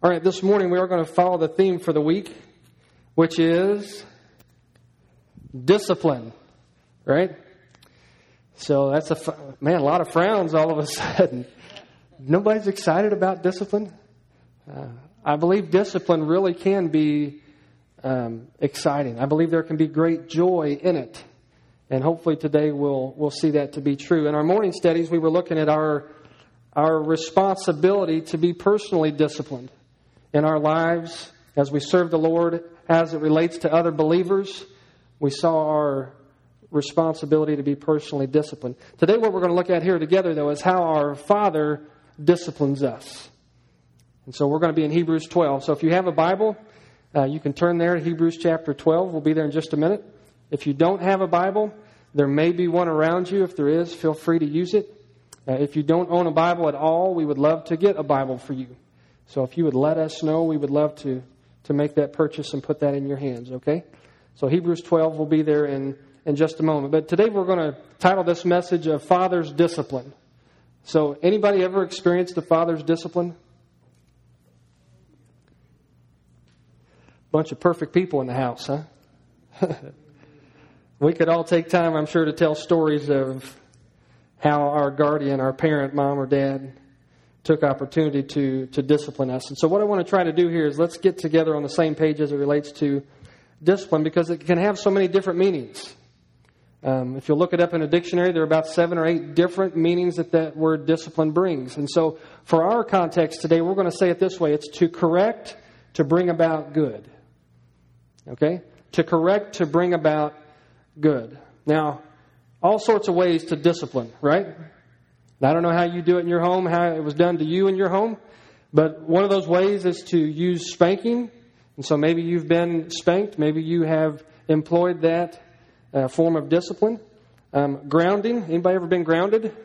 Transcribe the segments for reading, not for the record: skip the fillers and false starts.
All right, this morning we are going to follow the theme for the week, which is discipline, right? So that's a lot of frowns all of a sudden. Nobody's excited about discipline? I believe discipline really can be exciting. I believe there can be great joy in it. And hopefully today we'll see that to be true. In our morning studies, we were looking at our responsibility to be personally disciplined in our lives as we serve the Lord as it relates to other believers. We saw our responsibility to be personally disciplined. Today what we're going to look at here together, though, is how our Father disciplines us. And so we're going to be in Hebrews 12. So if you have a Bible, you can turn there to Hebrews chapter 12. We'll be there in just a minute. If you don't have a Bible, there may be one around you. If there is, feel free to use it. If you don't own a Bible at all, we would love to get a Bible for you. So if you would let us know, we would love to make that purchase and put that in your hands, okay? So Hebrews 12 will be there in just a moment. But today we're going to title this message, A Father's Discipline. So anybody ever experienced a father's discipline? Bunch of perfect people in the house, huh? We could all take time, I'm sure, to tell stories of how our guardian, our parent, mom or dad, took opportunity to discipline us. And so what I want to try to do here is let's get together on the same page as it relates to discipline, because it can have so many different meanings. If you look it up in a dictionary, there are about 7 or 8 different meanings that word discipline brings. And so for our context today, we're going to say it this way. It's to correct, to bring about good. Okay? To correct, to bring about good. Now, all sorts of ways to discipline, right? I don't know how you do it in your home, how it was done to you in your home, but one of those ways is to use spanking. And so maybe you've been spanked. Maybe you have employed that form of discipline. Grounding. Anybody ever been grounded?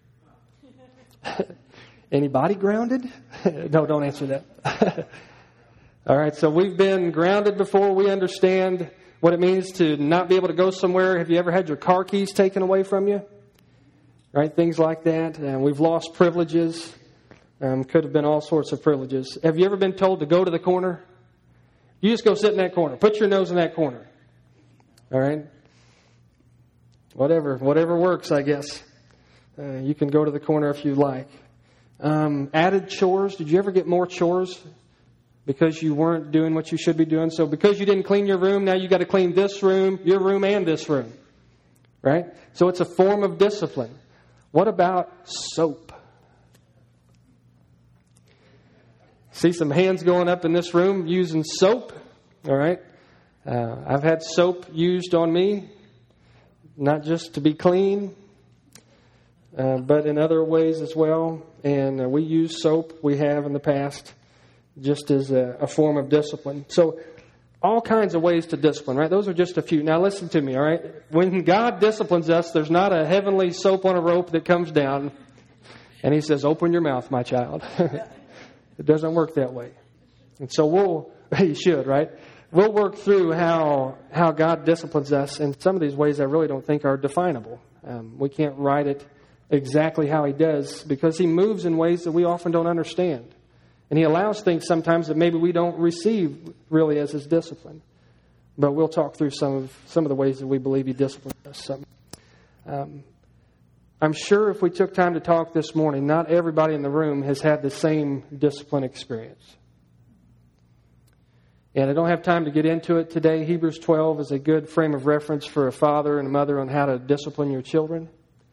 Anybody grounded? No, don't answer that. All right, so we've been grounded before. We understand what it means to not be able to go somewhere. Have you ever had your car keys taken away from you? Right, things like that. We've lost privileges. Could have been all sorts of privileges. Have you ever been told to go to the corner? You just go sit in that corner. Put your nose in that corner. All right? Whatever works, I guess. You can go to the corner if you like. Added chores. Did you ever get more chores because you weren't doing what you should be doing? So because you didn't clean your room, now you got to clean this room, your room, and this room. Right? So it's a form of discipline. What about soap? See some hands going up in this room using soap. All right. I've had soap used on me, not just to be clean, but in other ways as well. And we use soap, we have in the past, just as a form of discipline. So all kinds of ways to discipline, right? Those are just a few. Now listen to me, all right? When God disciplines us, there's not a heavenly soap on a rope that comes down and He says, open your mouth, my child. It doesn't work that way. And so you should, right? We'll work through how God disciplines us in some of these ways I really don't think are definable. We can't write it exactly how He does because He moves in ways that we often don't understand. And He allows things sometimes that maybe we don't receive really as His discipline. But we'll talk through some of the ways that we believe He disciplines us. I'm sure if we took time to talk this morning, not everybody in the room has had the same discipline experience. And I don't have time to get into it today. Hebrews 12 is a good frame of reference for a father and a mother on how to discipline your children.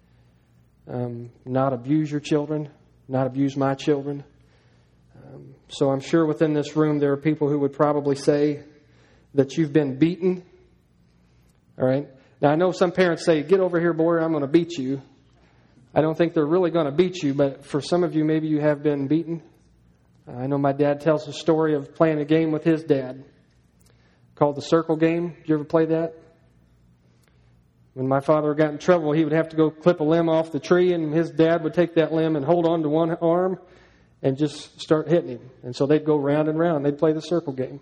Not abuse your children, not abuse my children. So I'm sure within this room there are people who would probably say that you've been beaten. All right. Now I know some parents say, get over here, boy, I'm going to beat you. I don't think they're really going to beat you, but for some of you, maybe you have been beaten. I know my dad tells a story of playing a game with his dad called the circle game. Did you ever play that? When my father got in trouble, he would have to go clip a limb off the tree, and his dad would take that limb and hold on to one arm and just start hitting him. And so they'd go round and round. They'd play the circle game.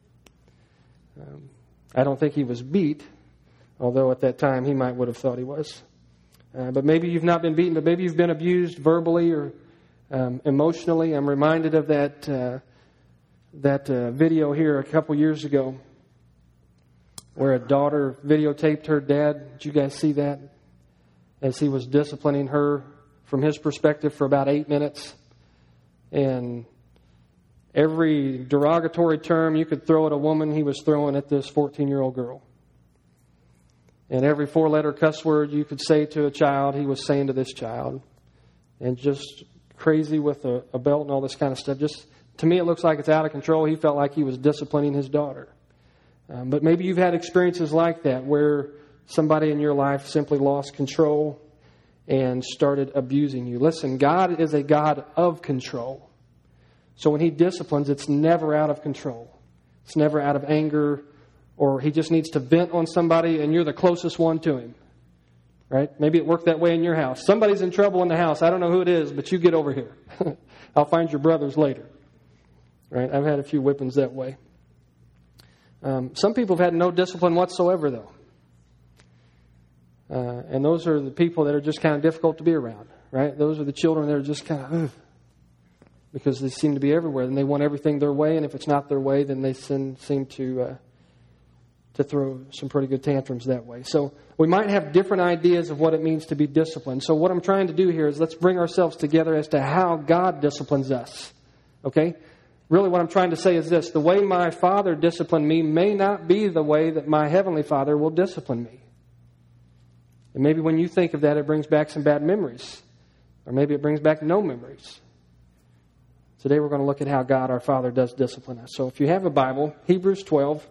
I don't think he was beat, although at that time he might would have thought he was. But maybe you've not been beaten, but maybe you've been abused verbally or emotionally. I'm reminded of that that video here a couple years ago where a daughter videotaped her dad. Did you guys see that? As he was disciplining her from his perspective for about 8 minutes. And every derogatory term you could throw at a woman, he was throwing at this 14-year-old girl. And every 4-letter cuss word you could say to a child, he was saying to this child. And just crazy with a belt and all this kind of stuff. Just to me, it looks like it's out of control. He felt like he was disciplining his daughter. But maybe you've had experiences like that where somebody in your life simply lost control and started abusing you. Listen, God is a God of control. So when He disciplines, it's never out of control. It's never out of anger, or He just needs to vent on somebody and you're the closest one to Him. Right? Maybe it worked that way in your house. Somebody's in trouble in the house. I don't know who it is, but you get over here. I'll find your brothers later. Right? I've had a few whippings that way. Some people have had no discipline whatsoever, though. And those are the people that are just kind of difficult to be around. Right? Those are the children that are just kind of, because they seem to be everywhere. And they want everything their way. And if it's not their way, then they seem to throw some pretty good tantrums that way. So we might have different ideas of what it means to be disciplined. So what I'm trying to do here is let's bring ourselves together as to how God disciplines us. Okay? Really what I'm trying to say is this. The way my Father disciplined me may not be the way that my Heavenly Father will discipline me. And maybe when you think of that, it brings back some bad memories. Or maybe it brings back no memories. Today we're going to look at how God, our Father, does discipline us. So if you have a Bible, Hebrews 12,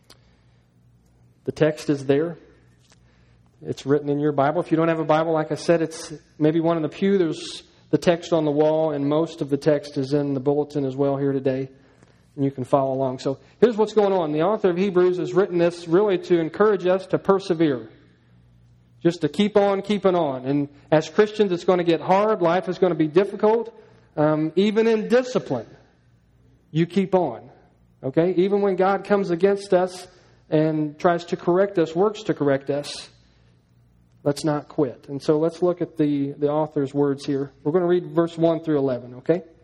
the text is there. It's written in your Bible. If you don't have a Bible, like I said, it's maybe one in the pew. There's the text on the wall, and most of the text is in the bulletin as well here today. And you can follow along. So here's what's going on. The author of Hebrews has written this really to encourage us to persevere. Just to keep on keeping on. And as Christians, it's going to get hard. Life is going to be difficult. Even in discipline, you keep on. Okay? Even when God comes against us and tries to correct us, works to correct us, let's not quit. And so let's look at the author's words here. We're going to read verse 1 through 11, okay? It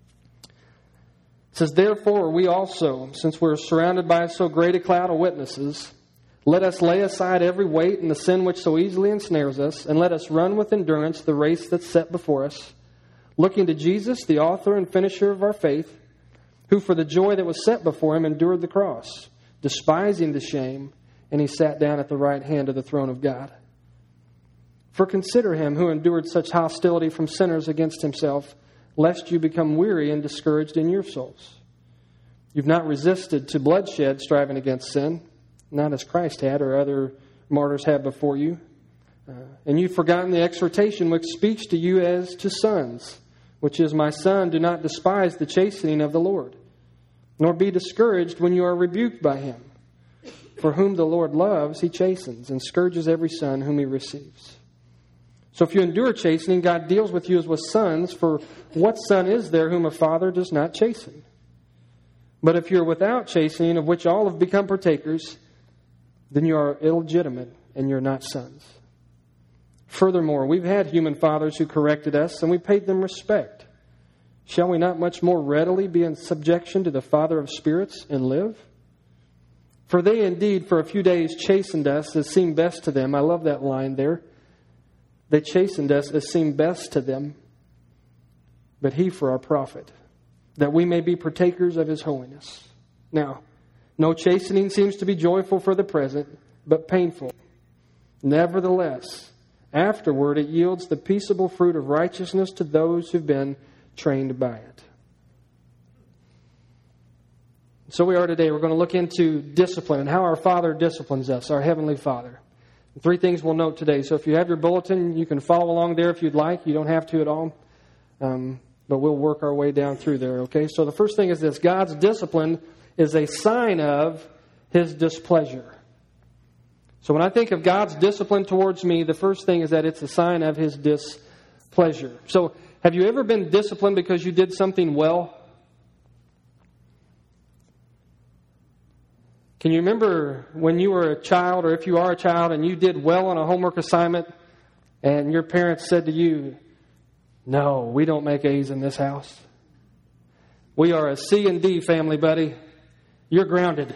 says, "Therefore we also, since we're surrounded by so great a cloud of witnesses, let us lay aside every weight and the sin which so easily ensnares us, and let us run with endurance the race that's set before us, looking to Jesus, the author and finisher of our faith, who for the joy that was set before Him endured the cross, despising the shame, and He sat down at the right hand of the throne of God. For consider Him who endured such hostility from sinners against Himself, lest you become weary and discouraged in your souls. You've not resisted to bloodshed, striving against sin, not as Christ had or other martyrs have before you. And you've forgotten the exhortation which speaks to you as to sons, which is, my son, do not despise the chastening of the Lord, nor be discouraged when you are rebuked by Him. For whom the Lord loves, He chastens, and scourges every son whom He receives. So if you endure chastening, God deals with you as with sons, for what son is there whom a father does not chasten? But if you're without chastening, of which all have become partakers, then you are illegitimate and you're not sons. Furthermore, we've had human fathers who corrected us, and we paid them respect. Shall we not much more readily be in subjection to the Father of spirits and live? For they indeed for a few days chastened us as seemed best to them." I love that line there. They chastened us as seemed best to them, but He for our profit, that we may be partakers of His holiness. Now, no chastening seems to be joyful for the present, but painful. Nevertheless, afterward it yields the peaceable fruit of righteousness to those who've been trained by it. So we are today. We're going to look into discipline and how our Father disciplines us, our Heavenly Father. 3 things we'll note today. So if you have your bulletin, you can follow along there if you'd like. You don't have to at all. But we'll work our way down through there, okay? So the first thing is this. God's discipline is a sign of His displeasure. So when I think of God's discipline towards me, the first thing is that it's a sign of His displeasure. So have you ever been disciplined because you did something well? Can you remember when you were a child, or if you are a child, and you did well on a homework assignment, and your parents said to you, "No, we don't make A's in this house"? We are a C and D family, buddy. You're grounded.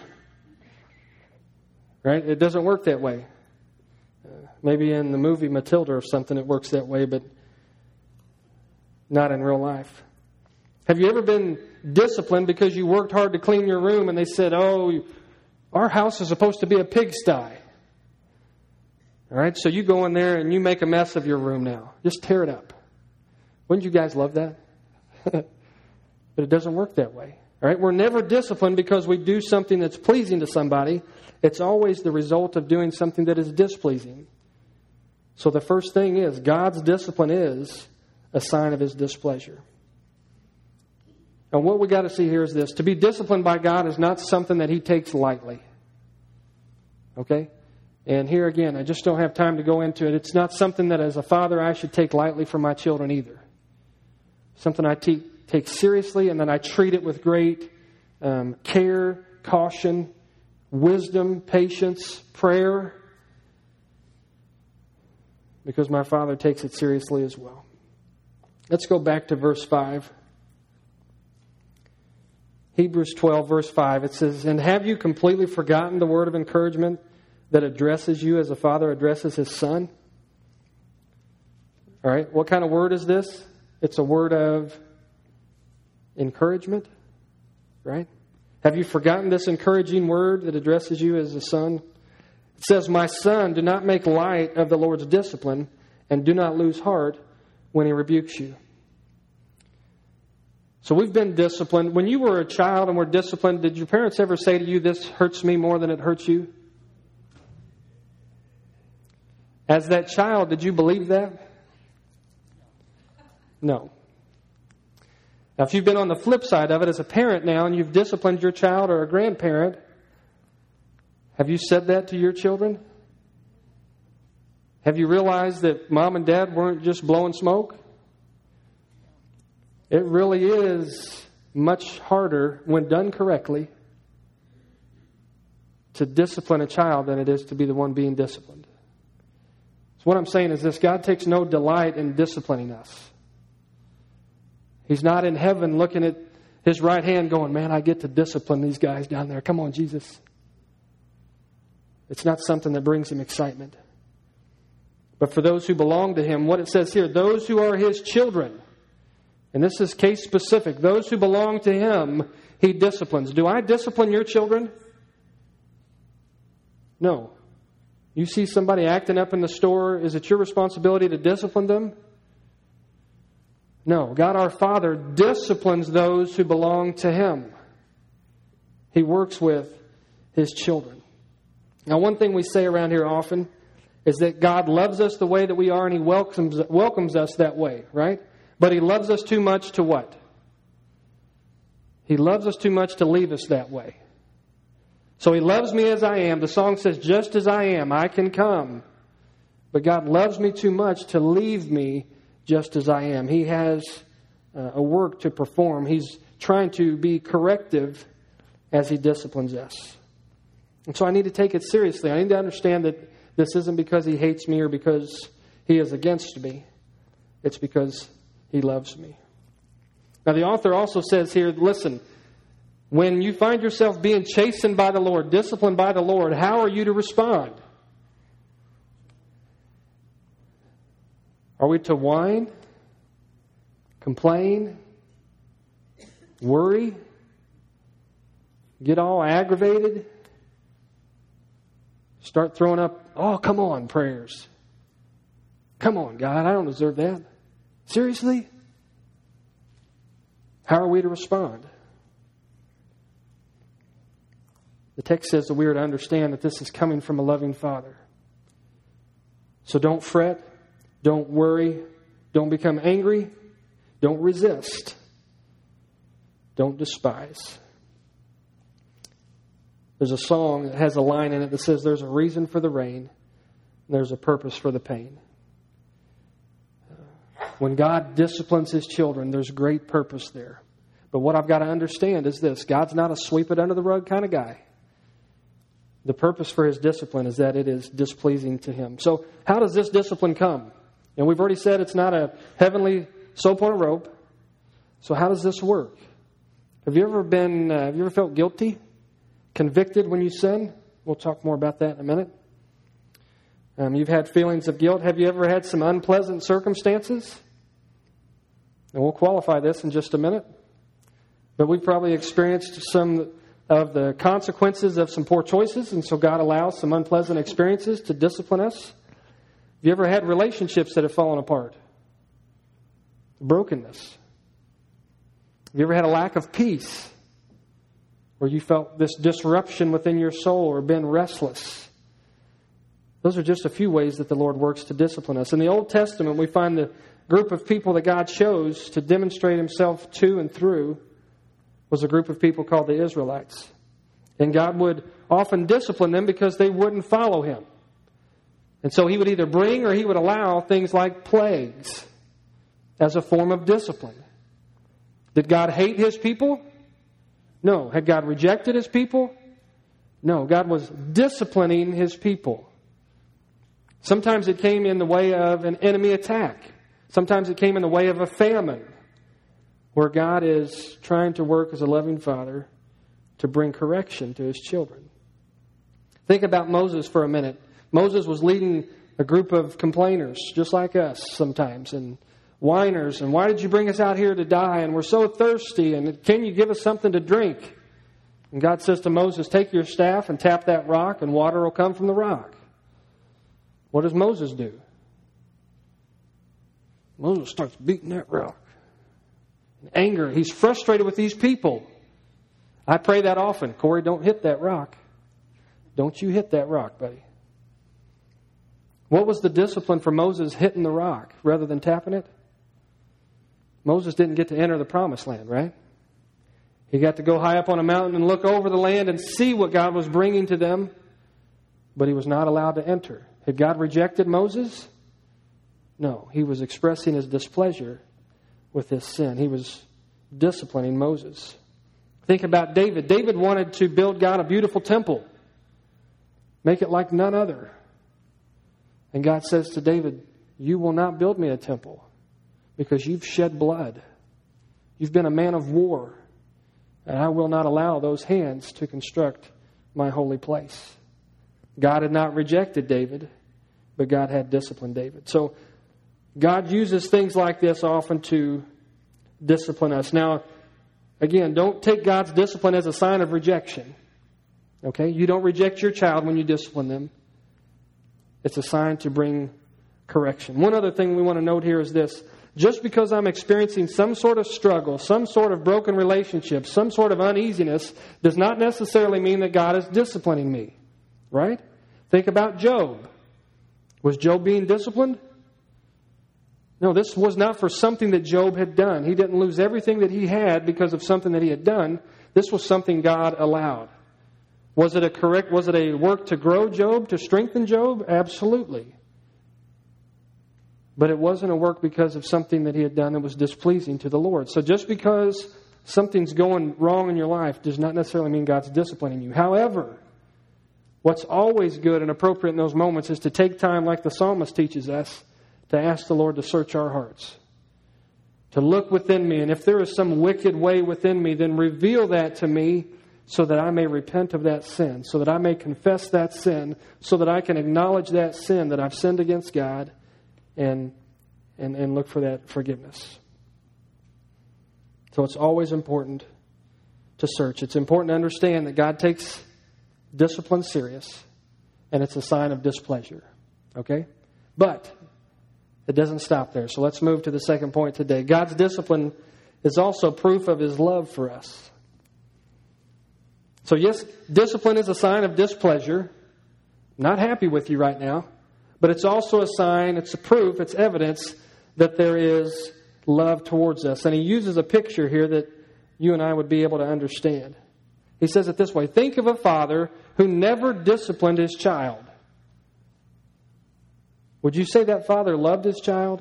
Right? It doesn't work that way. Maybe in the movie Matilda or something it works that way, but not in real life. Have you ever been disciplined because you worked hard to clean your room and they said, oh, our house is supposed to be a pigsty? All right, so you go in there and you make a mess of your room now. Just tear it up. Wouldn't you guys love that? But it doesn't work that way. All right, we're never disciplined because we do something that's pleasing to somebody. It's always the result of doing something that is displeasing. So the first thing is, God's discipline is a sign of His displeasure. And what we got to see here is this. To be disciplined by God is not something that He takes lightly. Okay? And here again, I just don't have time to go into it. It's not something that as a father I should take lightly for my children either. Something I take seriously, and then I treat it with great care, caution, wisdom, patience, prayer. Because my Father takes it seriously as well. Let's go back to verse 5. Hebrews 12, verse 5. It says, and have you completely forgotten the word of encouragement that addresses you as a father addresses his son? All right, what kind of word is this? It's a word of encouragement, right? Have you forgotten this encouraging word that addresses you as a son? It says, my son, do not make light of the Lord's discipline, and do not lose heart when He rebukes you. So we've been disciplined. When you were a child and were disciplined, did your parents ever say to you, this hurts me more than it hurts you? As that child, did you believe that? No. Now, if you've been on the flip side of it as a parent now and you've disciplined your child or a grandparent, have you said that to your children? Have you realized that mom and dad weren't just blowing smoke? It really is much harder, when done correctly, to discipline a child than it is to be the one being disciplined. So what I'm saying is this: God takes no delight in disciplining us. He's not in heaven looking at His right hand going, man, I get to discipline these guys down there. Come on, Jesus. It's not something that brings Him excitement. But for those who belong to Him, what it says here, those who are His children, and this is case specific, those who belong to Him, He disciplines. Do I discipline your children? No. You see somebody acting up in the store, is it your responsibility to discipline them? No. God our Father disciplines those who belong to Him. He works with His children. Now, one thing we say around here often is that God loves us the way that we are, and He welcomes us that way, right? But He loves us too much to what? He loves us too much to leave us that way. So He loves me as I am. The song says, just as I am, I can come. But God loves me too much to leave me just as I am. He has a work to perform. He's trying to be corrective as He disciplines us. And so I need to take it seriously. I need to understand that this isn't because He hates me or because He is against me. It's because He loves me. Now the author also says here, listen, when you find yourself being chastened by the Lord, disciplined by the Lord, how are you to respond? Are we to whine, complain, worry, get all aggravated, start throwing up, oh, come on, prayers? Come on, God, I don't deserve that. Seriously? How are we to respond? The text says that we are to understand that this is coming from a loving Father. So don't fret, don't worry, don't become angry, don't resist, don't despise. There's a song that has a line in it that says there's a reason for the rain, and there's a purpose for the pain. When God disciplines His children, there's great purpose there. But what I've got to understand is this: God's not a sweep it under the rug kind of guy. The purpose for His discipline is that it is displeasing to Him. So how does this discipline come? And we've already said it's not a heavenly soap on a rope. So how does this work? Have you ever felt guilty, convicted when you sin? We'll talk more about that in a minute. You've had feelings of guilt. Have you ever had some unpleasant circumstances? And we'll qualify this in just a minute. But we've probably experienced some of the consequences of some poor choices, and so God allows some unpleasant experiences to discipline us. Have you ever had relationships that have fallen apart? Brokenness. Have you ever had a lack of peace, where you felt this disruption within your soul or been restless? Those are just a few ways that the Lord works to discipline us. In the Old Testament, we find the group of people that God chose to demonstrate Himself to and through was a group of people called the Israelites. And God would often discipline them because they wouldn't follow Him. And so He would either bring or He would allow things like plagues as a form of discipline. Did God hate His people? No. Had God rejected His people? No. God was disciplining His people. Sometimes it came in the way of an enemy attack. Sometimes it came in the way of a famine, where God is trying to work as a loving Father to bring correction to His children. Think about Moses for a minute. Moses was leading a group of complainers, just like us sometimes, and whiners, and why did you bring us out here to die? And we're so thirsty, and can you give us something to drink? And God says to Moses, take your staff and tap that rock, and water will come from the rock. What does Moses do? Moses starts beating that rock. In anger, he's frustrated with these people. I pray that often. Corey, don't hit that rock. Don't you hit that rock, buddy. What was the discipline for Moses hitting the rock rather than tapping it? Moses didn't get to enter the promised land, right? He got to go high up on a mountain and look over the land and see what God was bringing to them, but he was not allowed to enter. Had God rejected Moses? No, He was expressing His displeasure with his sin. He was disciplining Moses. Think about David. David wanted to build God a beautiful temple, make it like none other. And God says to David, you will not build me a temple because you've shed blood. You've been a man of war, and I will not allow those hands to construct my holy place. God had not rejected David, but God had disciplined David. So God uses things like this often to discipline us. Now, again, don't take God's discipline as a sign of rejection. Okay? You don't reject your child when you discipline them. It's a sign to bring correction. One other thing we want to note here is this. Just because I'm experiencing some sort of struggle, some sort of broken relationship, some sort of uneasiness, does not necessarily mean that God is disciplining me. Right? Think about Job. Was Job being disciplined? No, this was not for something that Job had done. He didn't lose everything that he had because of something that he had done. This was something God allowed. Was it a work to grow Job, to strengthen Job? Absolutely. But it wasn't a work because of something that he had done that was displeasing to the Lord. So just because something's going wrong in your life does not necessarily mean God's disciplining you. However, what's always good and appropriate in those moments is to take time, like the psalmist teaches us, to ask the Lord to search our hearts, to look within me. And if there is some wicked way within me, then reveal that to me so that I may repent of that sin, so that I may confess that sin, so that I can acknowledge that sin that I've sinned against God and look for that forgiveness. So it's always important to search. It's important to understand that God takes discipline serious, and it's a sign of displeasure. Okay? But it doesn't stop there. So let's move to the second point today. God's discipline is also proof of His love for us. So yes, discipline is a sign of displeasure. I'm not happy with you right now. But it's also a sign, it's a proof, it's evidence that there is love towards us. And He uses a picture here that you and I would be able to understand. He says it this way. Think of a father who never disciplined his child. Would you say that father loved his child?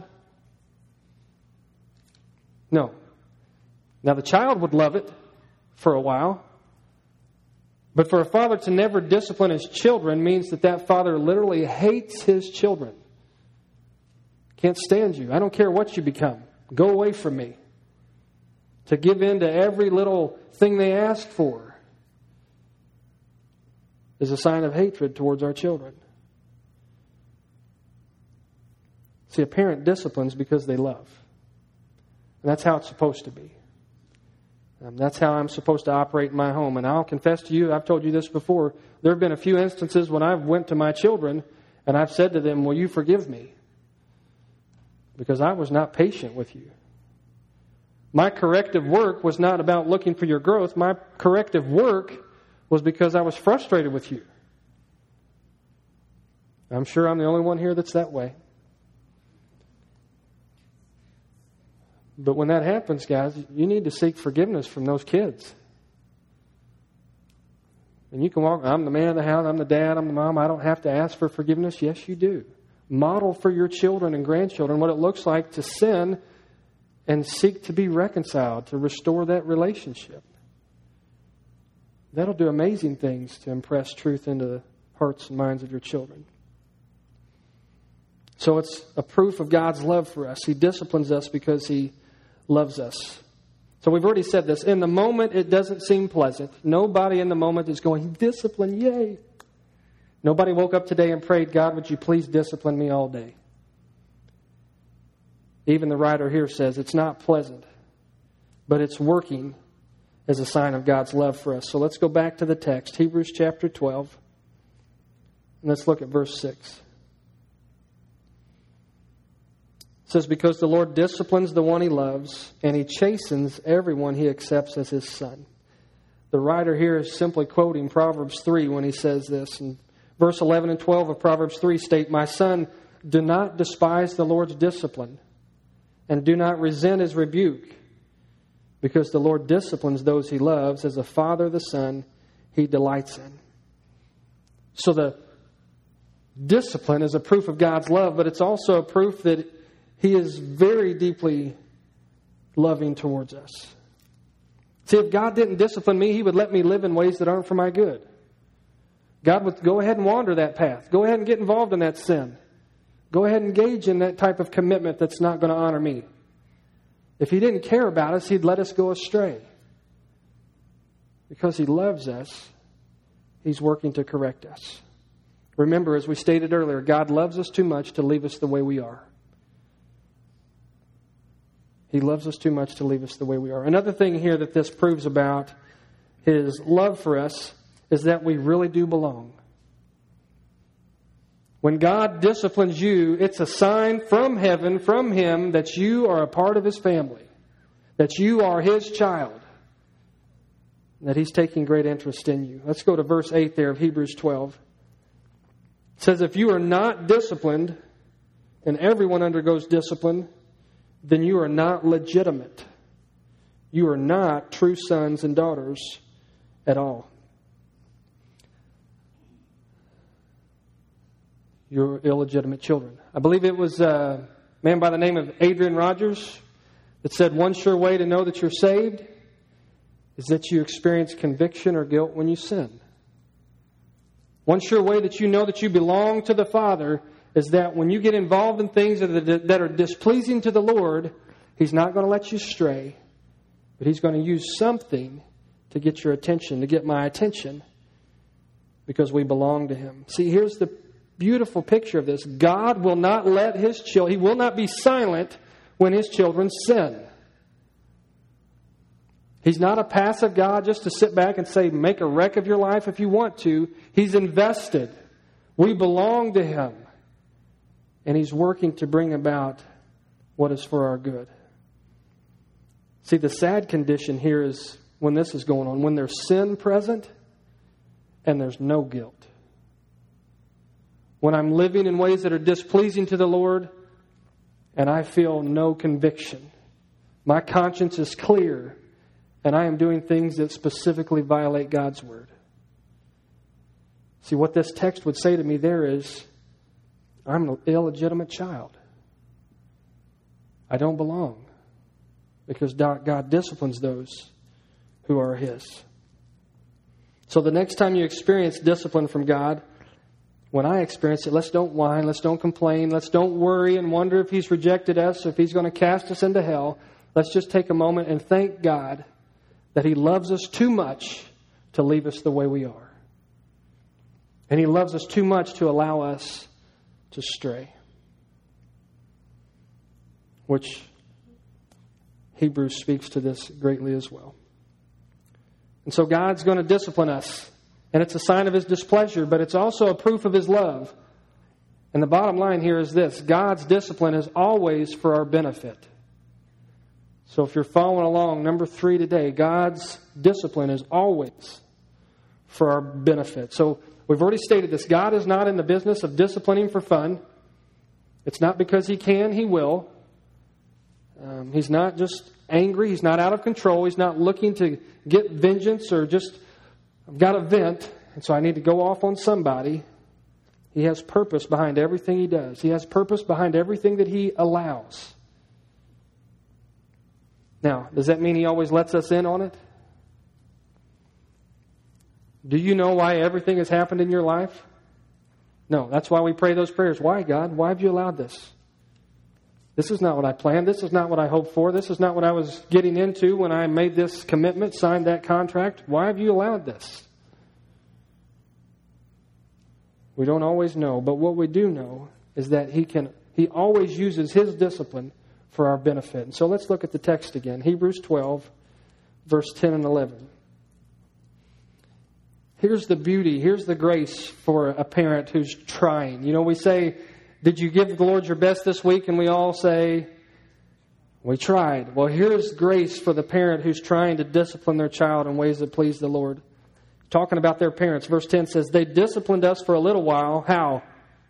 No. Now the child would love it for a while. But for a father to never discipline his children means that father literally hates his children. Can't stand you. I don't care what you become. Go away from me. to give in to every little thing they ask for, is a sign of hatred towards our children. See, a parent disciplines because they love. And that's how it's supposed to be. That's how I'm supposed to operate in my home. And I'll confess to you, I've told you this before, there have been a few instances when I've went to my children and I've said to them, will you forgive me? Because I was not patient with you. My corrective work was not about looking for your growth. My corrective work was because I was frustrated with you. I'm sure I'm the only one here that's that way. But when that happens, guys, you need to seek forgiveness from those kids. And you can walk, I'm the man of the house, I'm the dad, I'm the mom, I don't have to ask for forgiveness. Yes, you do. Model for your children and grandchildren what it looks like to sin and seek to be reconciled, to restore that relationship. That'll do amazing things to impress truth into the hearts and minds of your children. So it's a proof of God's love for us. He disciplines us because He loves us. So we've already said this. In the moment, it doesn't seem pleasant. Nobody in the moment is going, discipline, yay. Nobody woke up today and prayed, God, would you please discipline me all day? Even the writer here says it's not pleasant, but it's working as a sign of God's love for us. So let's go back to the text, Hebrews chapter 12, and let's look at verse 6. It says, because the Lord disciplines the one He loves, and He chastens everyone He accepts as His son. The writer here is simply quoting Proverbs 3 when he says this. And verse 11 and 12 of Proverbs 3 state, my son, do not despise the Lord's discipline, and do not resent His rebuke, because the Lord disciplines those He loves, as a father the son He delights in. So the discipline is a proof of God's love, but it's also a proof that He is very deeply loving towards us. See, if God didn't discipline me, He would let me live in ways that aren't for my good. God would go ahead and wander that path. Go ahead and get involved in that sin. Go ahead and engage in that type of commitment that's not going to honor me. If He didn't care about us, He'd let us go astray. Because He loves us, He's working to correct us. Remember, as we stated earlier, God loves us too much to leave us the way we are. He loves us too much to leave us the way we are. Another thing here that this proves about His love for us is that we really do belong. When God disciplines you, it's a sign from heaven, from Him, that you are a part of His family, that you are His child, that He's taking great interest in you. Let's go to verse 8 there of Hebrews 12. It says, if you are not disciplined, and everyone undergoes discipline, then you are not legitimate. You are not true sons and daughters at all. You're illegitimate children. I believe it was a man by the name of Adrian Rogers that said, one sure way to know that you're saved is that you experience conviction or guilt when you sin. One sure way that you know that you belong to the Father is that when you get involved in things that are displeasing to the Lord, He's not going to let you stray, but He's going to use something to get your attention, to get my attention, because we belong to Him. See, here's the beautiful picture of this. God will not let His children, He will not be silent when His children sin. He's not a passive God just to sit back and say, make a wreck of your life if you want to. He's invested. We belong to Him. And He's working to bring about what is for our good. See, the sad condition here is when this is going on, when there's sin present and there's no guilt. When I'm living in ways that are displeasing to the Lord and I feel no conviction. My conscience is clear and I am doing things that specifically violate God's Word. See, what this text would say to me there is, I'm an illegitimate child. I don't belong because God disciplines those who are His. So the next time you experience discipline from God, when I experience it, let's don't whine, let's don't complain, let's don't worry and wonder if He's rejected us, if He's going to cast us into hell. let's just take a moment and thank God that He loves us too much to leave us the way we are. And He loves us too much to allow us to stray. Which Hebrews speaks to this greatly as well. And so God's going to discipline us. And it's a sign of His displeasure, but it's also a proof of His love. And the bottom line here is this: God's discipline is always for our benefit. So if you're following along, number 3 today, God's discipline is always for our benefit. So we've already stated this. God is not in the business of disciplining for fun. It's not because He can, He will. He's not just angry. He's not out of control. He's not looking to get vengeance or just, I've got a vent, and so I need to go off on somebody. He has purpose behind everything He does. He has purpose behind everything that He allows. Now, does that mean He always lets us in on it? Do you know why everything has happened in your life? No, that's why we pray those prayers. Why, God? Why have you allowed this? This is not what I planned. This is not what I hoped for. This is not what I was getting into when I made this commitment, signed that contract. Why have you allowed this? We don't always know, but what we do know is that He always uses His discipline for our benefit. And so let's look at the text again. Hebrews 12, verse 10 and 11. Here's the beauty, here's the grace for a parent who's trying. You know, we say, did you give the Lord your best this week? And we all say, we tried. Well, here's grace for the parent who's trying to discipline their child in ways that please the Lord. Talking about their parents, verse 10 says, they disciplined us for a little while. How?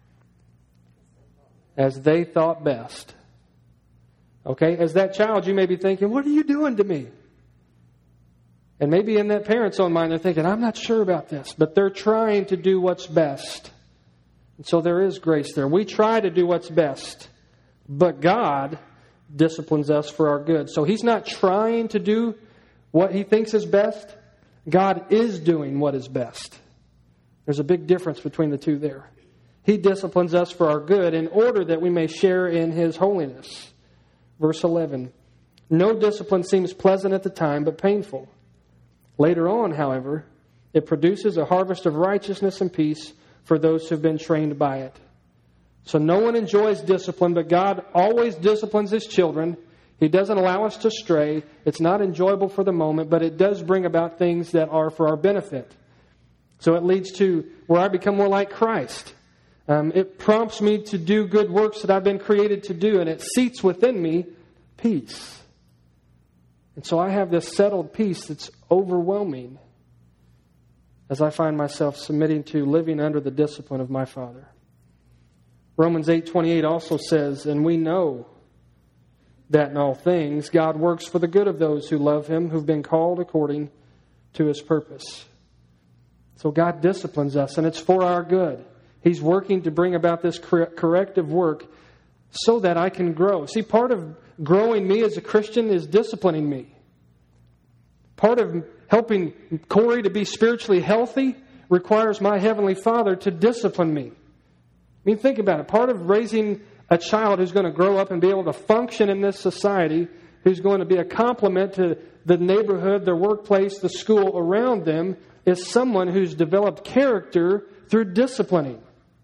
As they thought best. Okay, as that child, you may be thinking, what are you doing to me? And maybe in that parent's own mind, they're thinking, I'm not sure about this. But they're trying to do what's best. And so there is grace there. We try to do what's best. But God disciplines us for our good. So He's not trying to do what He thinks is best. God is doing what is best. There's a big difference between the two there. He disciplines us for our good in order that we may share in His holiness. Verse 11. No discipline seems pleasant at the time, but painful. Later on, however, it produces a harvest of righteousness and peace for those who have been trained by it. So no one enjoys discipline, but God always disciplines His children. He doesn't allow us to stray. It's not enjoyable for the moment, but it does bring about things that are for our benefit. So it leads to where I become more like Christ. It prompts me to do good works that I've been created to do, and it seats within me peace. And so I have this settled peace that's overwhelming as I find myself submitting to living under the discipline of my Father. Romans 8:28 also says, and we know that in all things God works for the good of those who love Him, who've been called according to His purpose. So God disciplines us, and it's for our good. He's working to bring about this corrective work so that I can grow. See, part of growing me as a Christian is disciplining me. Part of helping Corey to be spiritually healthy requires my Heavenly Father to discipline me. I mean, think about it. Part of raising a child who's going to grow up and be able to function in this society, who's going to be a complement to the neighborhood, their workplace, the school around them, is someone who's developed character through disciplining.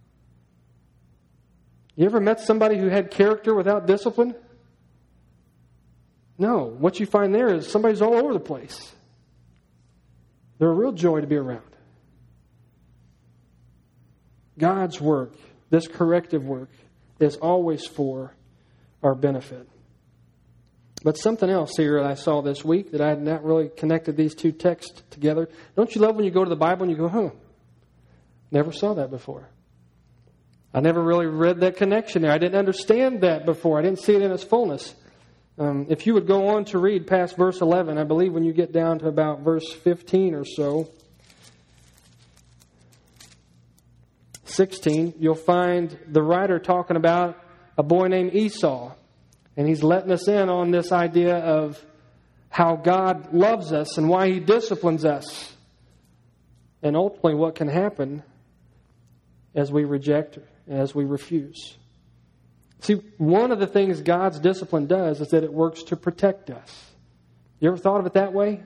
You ever met somebody who had character without discipline? No. What you find there is somebody's all over the place. They're a real joy to be around. God's work, this corrective work, is always for our benefit. But something else here that I saw this week that I had not really connected these two texts together. Don't you love when you go to the Bible and you go, never saw that before. I never really read that connection there. I didn't understand that before. I didn't see it in its fullness. If you would go on to read past verse 11, I believe when you get down to about verse 15 or so, 16, you'll find the writer talking about a boy named Esau. And he's letting us in on this idea of how God loves us and why He disciplines us. And ultimately what can happen as we reject, as we refuse. See, one of the things God's discipline does is that it works to protect us. You ever thought of it that way?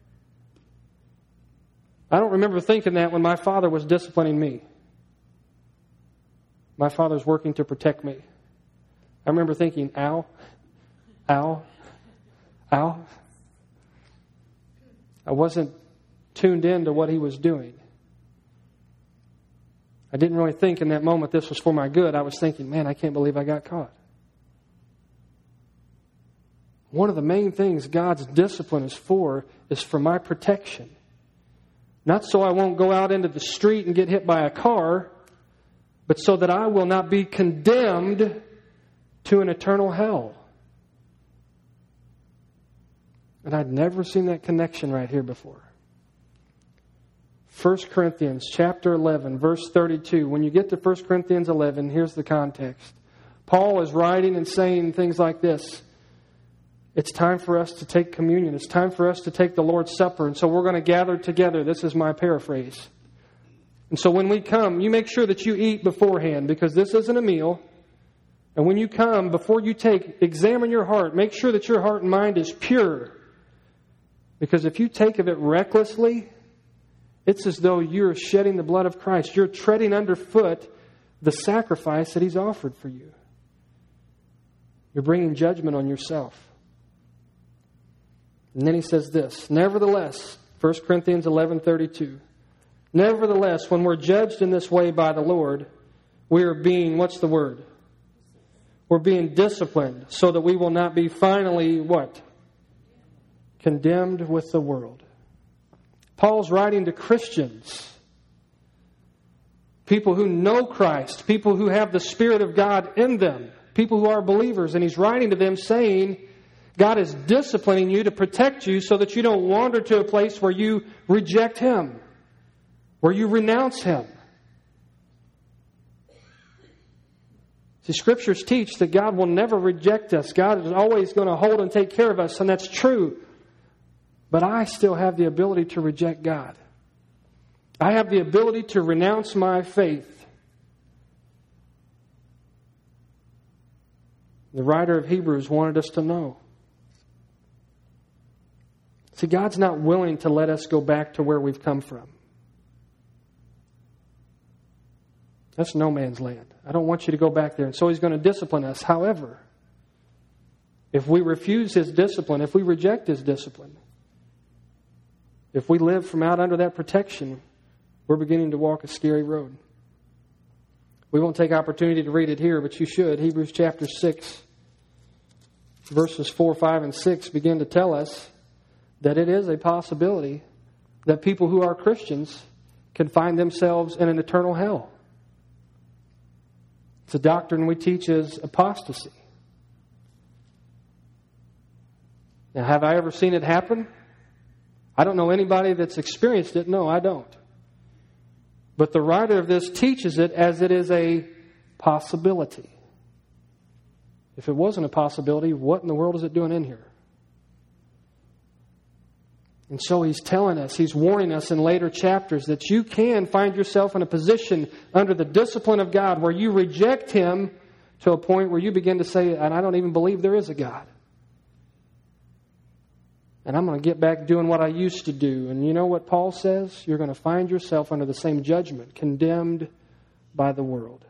I don't remember thinking that when my father was disciplining me. My father's working to protect me. I remember thinking, ow, ow, ow. I wasn't tuned in to what he was doing. I didn't really think in that moment this was for my good. I was thinking, man, I can't believe I got caught. One of the main things God's discipline is for my protection. Not so I won't go out into the street and get hit by a car, but so that I will not be condemned to an eternal hell. And I'd never seen that connection right here before. 1 Corinthians chapter 11, verse 32. When you get to 1 Corinthians 11, here's the context. Paul is writing and saying things like this. It's time for us to take communion. It's time for us to take the Lord's Supper. And so we're going to gather together. This is my paraphrase. And so when we come, you make sure that you eat beforehand, because this isn't a meal. And when you come, before you take, examine your heart. Make sure that your heart and mind is pure. Because if you take of it recklessly, it's as though you're shedding the blood of Christ. You're treading underfoot the sacrifice that He's offered for you. You're bringing judgment on yourself. And then he says this, nevertheless, 1 Corinthians 11:32. Nevertheless, when we're judged in this way by the Lord, we are being, what's the word? We're being disciplined so that we will not be finally, what? Condemned with the world. Paul's writing to Christians, people who know Christ, people who have the Spirit of God in them, people who are believers, and he's writing to them saying, God is disciplining you to protect you so that you don't wander to a place where you reject Him, where you renounce Him. See, Scriptures teach that God will never reject us. God is always going to hold and take care of us, and that's true. But I still have the ability to reject God. I have the ability to renounce my faith. The writer of Hebrews wanted us to know. See, God's not willing to let us go back to where we've come from. That's no man's land. I don't want you to go back there. And so He's going to discipline us. However, if we refuse His discipline, if we reject His discipline, if we live from out under that protection, we're beginning to walk a scary road. We won't take opportunity to read it here, but you should. Hebrews chapter 6, verses 4, 5, and 6 begin to tell us that it is a possibility that people who are Christians can find themselves in an eternal hell. It's a doctrine we teach as apostasy. Now, have I ever seen it happen? I don't know anybody that's experienced it. No, I don't. But the writer of this teaches it as it is a possibility. If it wasn't a possibility, what in the world is it doing in here? And so he's telling us, he's warning us in later chapters that you can find yourself in a position under the discipline of God where you reject Him to a point where you begin to say, and I don't even believe there is a God. And I'm going to get back doing what I used to do. And you know what Paul says? You're going to find yourself under the same judgment, condemned by the world.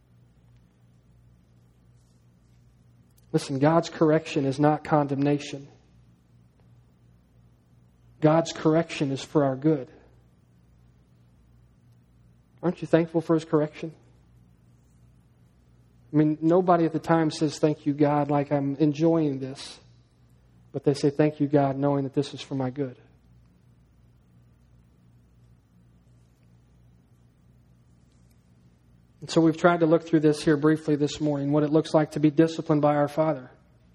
Listen, God's correction is not condemnation. God's correction is for our good. Aren't you thankful for His correction? I mean, nobody at the time says, thank you, God, like I'm enjoying this. But they say, thank you, God, knowing that this is for my good. And so we've tried to look through this here briefly this morning, what it looks like to be disciplined by our Father.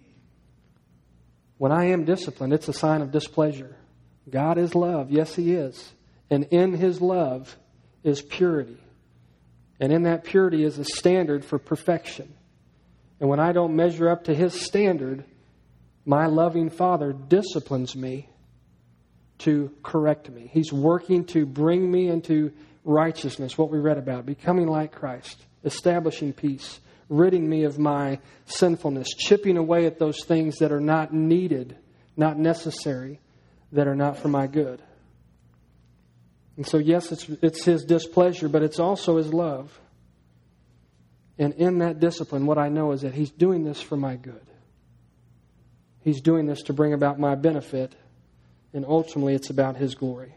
When I am disciplined, it's a sign of displeasure. God is love. Yes, He is. And in His love is purity. And in that purity is a standard for perfection. And when I don't measure up to His standard, my loving Father disciplines me to correct me. He's working to bring me into righteousness, what we read about, becoming like Christ, establishing peace, ridding me of my sinfulness, chipping away at those things that are not needed, not necessary, that are not for my good. And so, yes, it's His displeasure, but it's also His love. And in that discipline, what I know is that He's doing this for my good. He's doing this to bring about my benefit, and ultimately it's about His glory.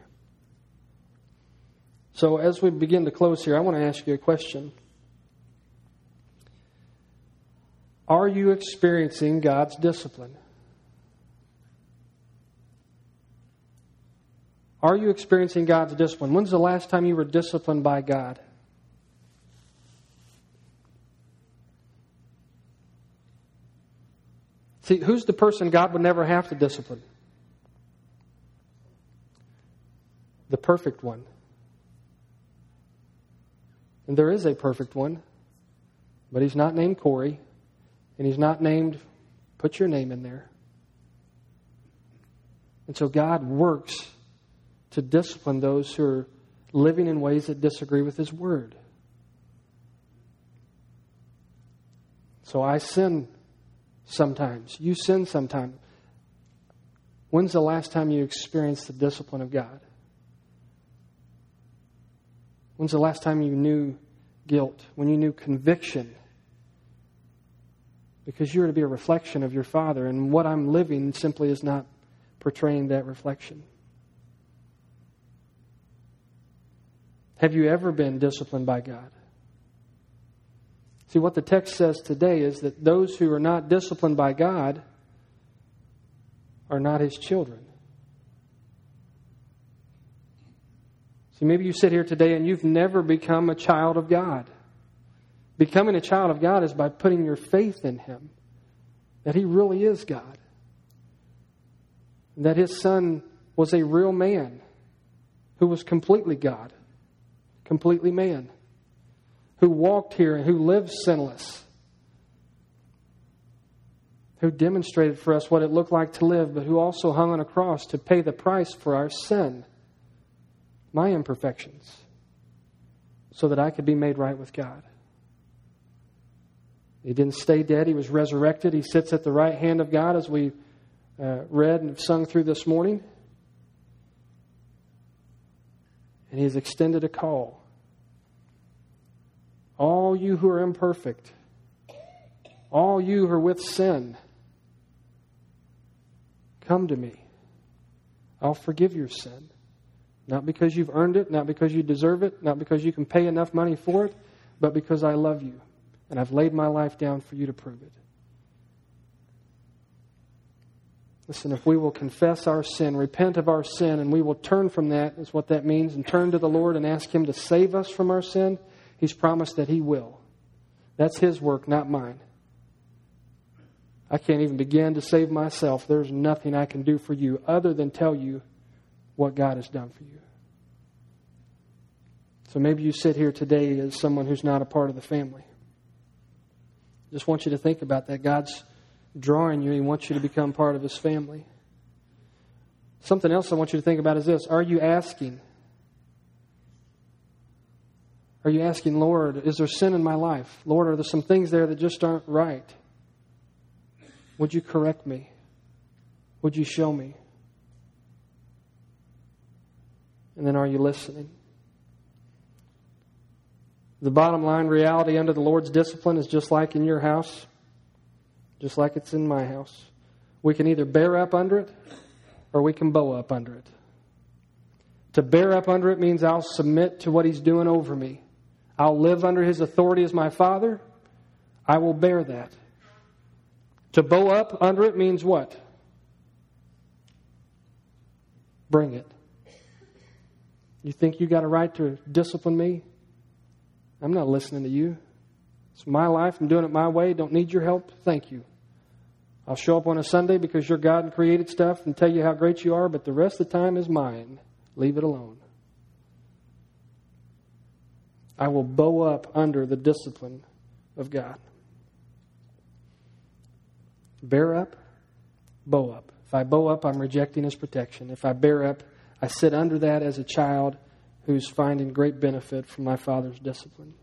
So as we begin to close here, I want to ask you a question. Are you experiencing God's discipline? Are you experiencing God's discipline? When's the last time you were disciplined by God? See, who's the person God would never have to discipline? The perfect one. And there is a perfect one, but He's not named Corey, and He's not named, put your name in there. And so God works to discipline those who are living in ways that disagree with His Word. So I sin sometimes. You sin sometimes. When's the last time you experienced the discipline of God? When's the last time you knew guilt? When you knew conviction? Because you're to be a reflection of your Father, and what I'm living simply is not portraying that reflection. Have you ever been disciplined by God? See, what the text says today is that those who are not disciplined by God are not His children. See, maybe you sit here today and you've never become a child of God. Becoming a child of God is by putting your faith in Him, that He really is God, that His Son was a real man who was completely God, completely man, who walked here and who lived sinless, who demonstrated for us what it looked like to live, but who also hung on a cross to pay the price for our sin, my imperfections, so that I could be made right with God. He didn't stay dead. He was resurrected. He sits at the right hand of God, as we read and sung through this morning. And He has extended a call. All you who are imperfect, all you who are with sin, come to me. I'll forgive your sin. Not because you've earned it, not because you deserve it, not because you can pay enough money for it, but because I love you, and I've laid my life down for you to prove it. Listen, if we will confess our sin, repent of our sin, and we will turn from that, is what that means, and turn to the Lord and ask Him to save us from our sin, He's promised that He will. That's His work, not mine. I can't even begin to save myself. There's nothing I can do for you other than tell you what God has done for you. So maybe you sit here today as someone who's not a part of the family. I just want you to think about that. God's drawing you. He wants you to become part of His family. Something else I want you to think about is this. Are you asking? Are you asking, Lord, is there sin in my life? Lord, are there some things there that just aren't right? Would you correct me? Would you show me? And then are you listening? The bottom line reality under the Lord's discipline is just like in your house, just like it's in my house. We can either bear up under it or we can bow up under it. To bear up under it means I'll submit to what He's doing over me. I'll live under His authority as my Father. I will bear that. To bow up under it means what? Bring it. You think you got a right to discipline me? I'm not listening to you. It's my life. I'm doing it my way. Don't need your help. Thank you. I'll show up on a Sunday because you're God and created stuff and tell you how great you are, but the rest of the time is mine. Leave it alone. I will bow up under the discipline of God. Bear up, bow up. If I bow up, I'm rejecting His protection. If I bear up, I sit under that as a child who's finding great benefit from my Father's discipline.